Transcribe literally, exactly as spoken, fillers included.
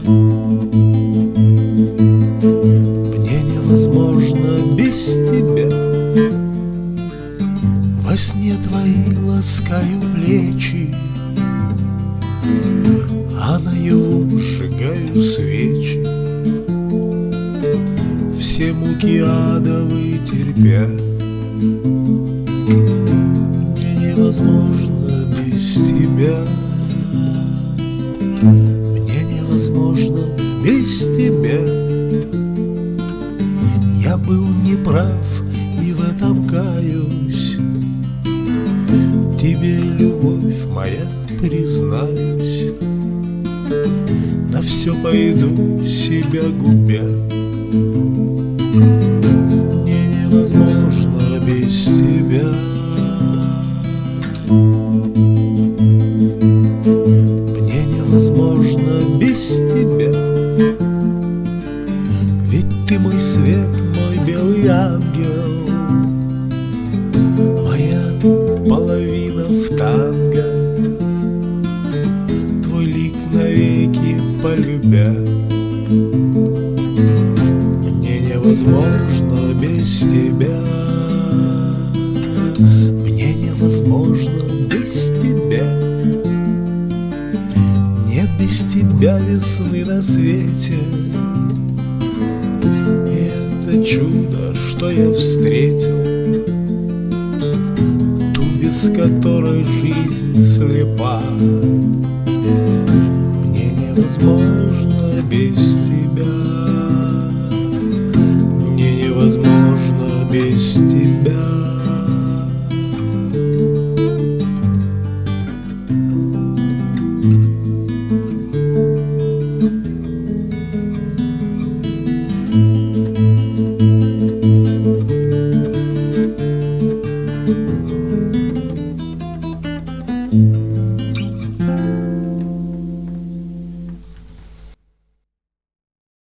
Мне невозможно без тебя. Во сне твои ласкаю плечи, а наяву сжигаю свечи, все муки адовые терпя. Мне невозможно без тебя. Мне невозможно без тебя. Я был неправ и в этом каюсь. Тебе, любовь моя, признаюсь. На все пойду, себя губя. Мне невозможно без тебя. Мне невозможно без тебя. Ведь ты мой свет, мой белый ангел, моя ты половина в танго, твой лик навеки полюбя. Мне невозможно без тебя. Мне невозможно без тебя. Нет без тебя весны на свете. И это чудо, что я встретил, ту, без которой жизнь слепа. Мне невозможно без тебя. Мне невозможно без тебя.